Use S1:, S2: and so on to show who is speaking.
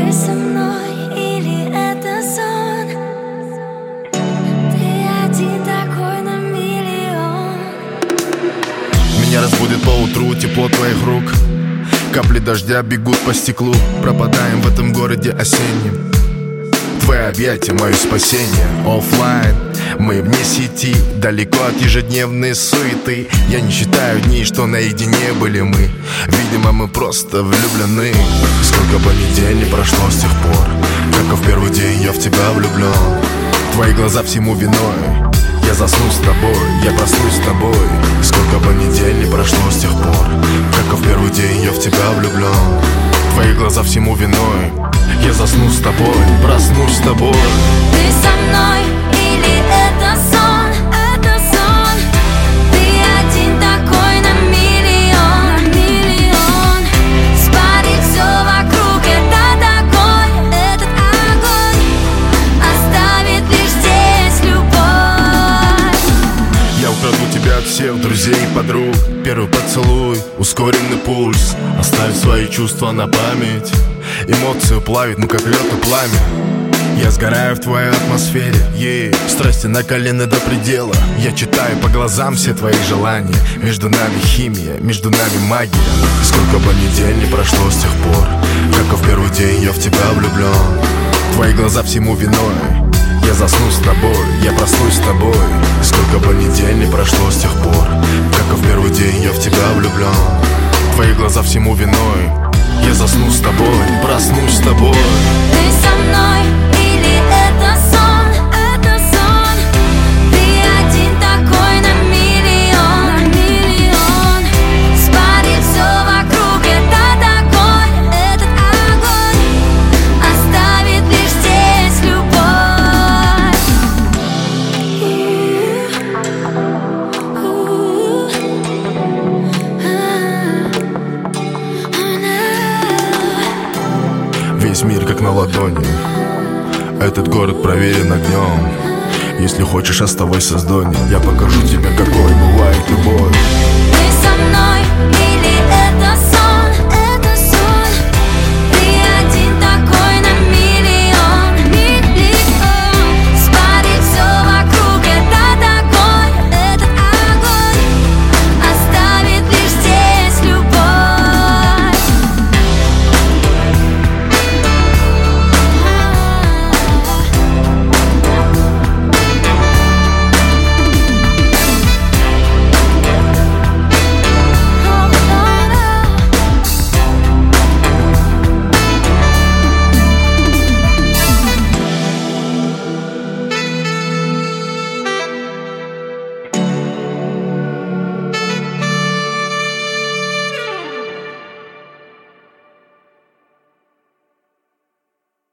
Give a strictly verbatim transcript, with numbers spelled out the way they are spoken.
S1: Ты со мной или это сон? Ты один такой на миллион.
S2: Меня разбудит поутру тепло твоих рук. Капли дождя бегут по стеклу. Пропадаем в этом городе осеннем. Твои объятия, мое спасение. Оффлайн, мы вне сети, далеко от ежедневной суеты. Я не считаю дней, что наедине были мы. Видимо, мы просто влюблены. Сколько бы недель не прошло с тех пор, как и в первый день я в тебя влюблен. Твои глаза всему виной. Я засну с тобой, я проснусь с тобой. Сколько бы недель не прошло с тех пор, как и в первый день я в тебя влюблен. Твои глаза всему виной. Я засну с тобой, проснусь с тобой.
S1: Ты со мной или это сон? Это сон. Ты один такой на миллион, на миллион. Спалит все вокруг, это такой, этот огонь оставит лишь здесь любовь.
S2: Я украду тебя от всех друзей и подруг. Первый поцелуй, ускоренный пульс. Оставь свои чувства на память. Эмоции плавит, ну как лед и пламя. Я сгораю в твоей атмосфере, yeah. Страсти накалены до предела. Я читаю по глазам все твои желания. Между нами химия, между нами магия. Сколько бы недель не прошло с тех пор, как и в первый день я в тебя влюблен. Твои глаза всему виной. Я засну с тобой, я проснусь с тобой. Сколько бы недель не прошло с тех пор, как и в первый день я в тебя влюблен. Твои глаза всему виной. Я засну с тобой, проснусь с тобой.
S1: Ты со мной или это сон? Это сон. Ты один такой на миллион, на миллион. Спалит все вокруг, это такой, этот огонь оставит лишь здесь любовь.
S2: Весь мир как на ладони. Этот город проверен огнем. Если хочешь, оставайся с Донни. Я покажу тебе, какой бывает любовь.